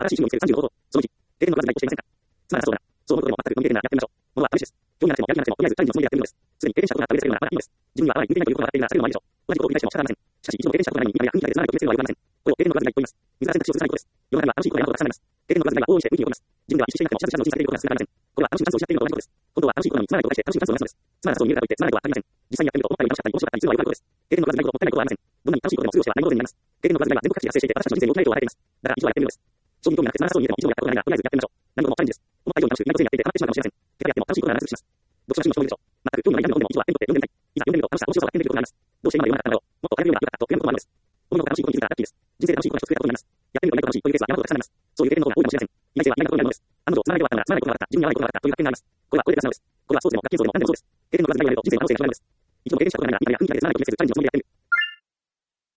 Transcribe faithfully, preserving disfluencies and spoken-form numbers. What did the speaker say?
新しい趣味を見つけるさんじゅうの方法。そのいち、経験の数がないとしていませんか。つまらなそうだな。そう思うことも全く無理でなやってみましょう。ものは試しです。興味がなくてもやる気がなくても、とりあえずチャレンジのつもりでやってみるのです。すでに経験したことがあるので、それがまだいいのです。自分には合わない、向いていないということが分かっているなら、それでもいいでしょう。同じことを繰り返しても仕方ありません。しかし、一度経験したことがないのに、今や役に立てずならないと決めつけるのは良くありません。これを経験の数がないと言います。水が選択肢を潰さないことです。世の中には楽しいことや山ほどたくさんあります。経験の数がないは往々にして運気に起こります。自分では意識していなくても、しゃずしゃずの人生が出ていることが少なくありません。これは楽しいチャンスを失っているのと同じことです。今度は楽しいことにつまらないことをして楽しいチャンスを逃すのです。つまらなそうに見えるからといってつまらないとは限りません。実際にやってみると思ったより楽しかったり面白かったりするのは良くあることです。経験の数がないこともったいないことはありません。どんなに楽しいことでも通用しては何事になります。経験の数がないは全国各地で発生していて、私たちの人生に大きな影響を与えています。だから一度はやってみるのです。正味興味がなくてつまらなそうに見えても一度もやったことがないが、とりあえずやってみましょう。何事もチャレンジです。思った以上に楽しく、意外とやっていて楽しくなってしまうかもしれません。手がやっても楽しいことが長続きします。読書の趣味もそうでしょう。全く興味がない何でも一度は手に取って読んでみたい。いざ読んでみると楽しさ、面白さを発見できることがあります。どうして今まで読まなかったのだろう。もっと早く読めばよかったと悔やむこともあるのです。思いのほか楽しいことに気づいたらラッキーです。人生で楽しいことが一つ増えたことになります。やってみると意外と楽しいというケースは山ほどたくさんあります。そういう経験の方が多いかもしれません。意外性は意外なことになるのです。案の定つまらないことがあったならつまらないことがあった、自分に合わないことがあったという発見があります。これはこれで素直です。これはスポーツでも学級像でも何でもそうです。経験の数がないと人生が楽しいが違うのです。一度も経験したことがないが、今や役に立てずならないと決めつけるチャレンジのつもりで